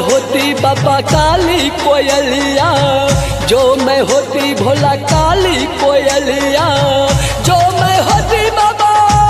होती बाबा काली कोयलिया, जो मैं होती भोला काली कोयलिया, जो मैं होती बाबा,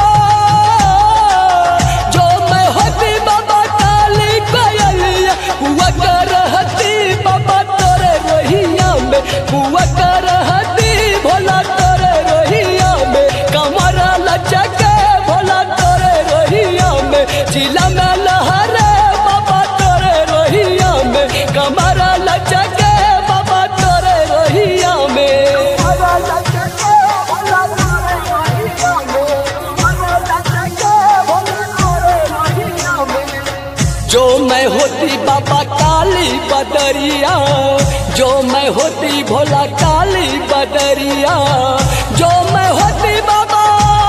जो मैं होती बाबा काली कोयलिया, हुआ कर रहती बाबा तोरे रोहिया में, हुआ कर रहती भोला तोरे रोहिया में, कमरा लचके भोला तोरे रोहिया में, जिला में लहरे बाबा तोरे रोहिया में, कमरा लचके बाबा तोरे रोहिया में। जो मैं होती बाबा काली बदरिया, जो मैं होती भोला काली बदरिया, जो मैं होती बाबा,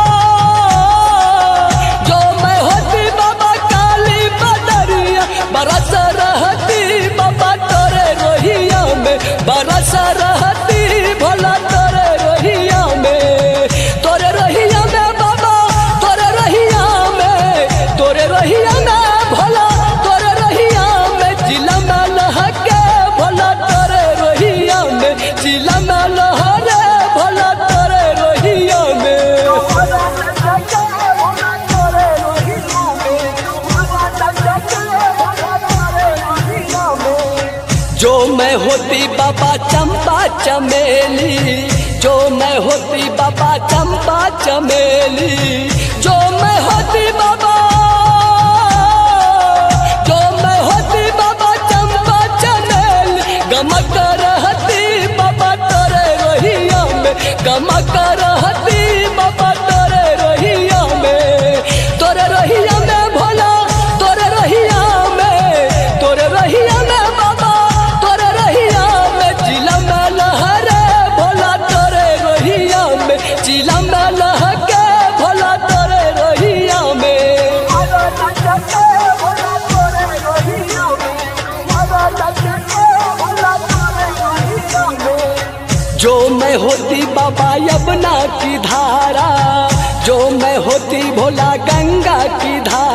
जो मैं होती बाबा काली बदरिया, बरस रहती बाबा तोरे रोहिया में, बरस रहती भोला तोरे रोहिया में, तोरे रोहिया में बाबा, तोरे रोहिया में, तोरे रोहिया में भोला तोरे रोहिया में, जिला में लहके भोला तोरे रोहिया में, जिला में लहरे भोला तोरे रोहिया में। जो मैं होती बाबा चंपा चमेली, जो मैं होती बाबा चंपा चमेली, जो मैं होती बाबा, जो मैं होती बाबा चंपा चमेली, गमक रहती बाबा तोरे रोहिया में, गमक रहती बाबा तोरे रोहिया में, तोरे रोहिया में भोला तोरे रोहिया में, तोरे रोहिया में बाबा तोरे रोहिया में, जिला में लहरे भोला तोरे रोहिया में, जिला में लहके भोला तोरे रोहिया में। जो मैं होती बाबा यमुना की धारा, जो मैं होती भोला गंगा की धारा,